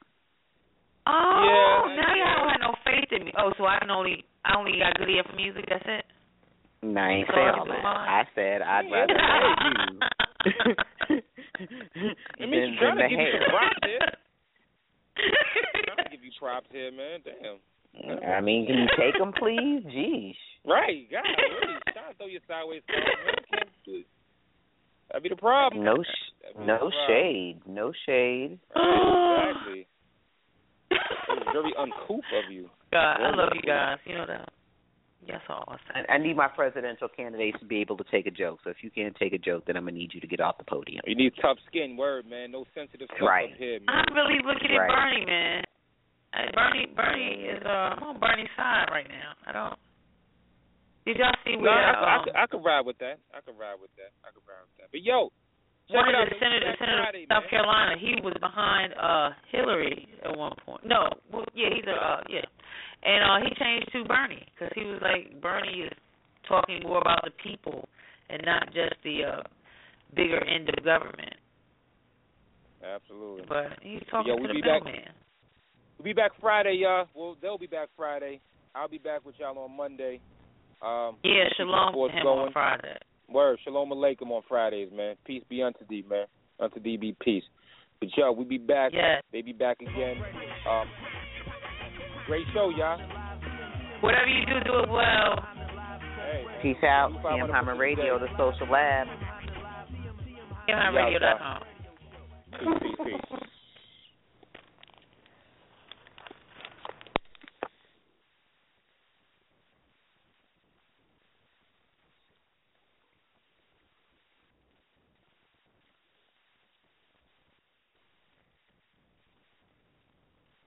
Oh, now y'all don't have no faith in me. Oh, so I only got good ear for music. That's it. No, I ain't saying all that. I said I'd rather have you. I mean, you're trying to give you props here. Trying to give you props here, man. Damn. I mean, can you take them, please? Jeez. Right. God, really. Trying to throw your sideways stuff, man. Can't do it. That'd be the problem. No shade. No shade. Exactly. It was very uncouth of you. God, I love you guys. You know that. That's all. I need my presidential candidates to be able to take a joke. So if you can't take a joke, then I'm going to need you to get off the podium. You need tough skin, word, man. No sensitive stuff right. up here, man. I'm really looking at Bernie, man. Bernie is I'm on Bernie's side right now. I don't. Did y'all see where? I could ride with that. But yo, one of the senators of South Carolina, he was behind Hillary at one point. No, he's and he changed to Bernie because he was like, Bernie is talking more about the people and not just the bigger end of government. Absolutely. But he's talking to the middleman. We'll be back Friday, y'all. Well, they'll be back Friday. I'll be back with y'all on Monday. Shalom to him on Friday. Word, shalom alaikum on Fridays, man. Peace be unto thee, man. Unto thee be peace. But, yo, we be back. Yes. They be back again. Great show, y'all. Whatever you do it well. Hey. Peace out. TM Hyman Radio, the Social Lab. TMHymanRadio.com. Peace, peace, peace.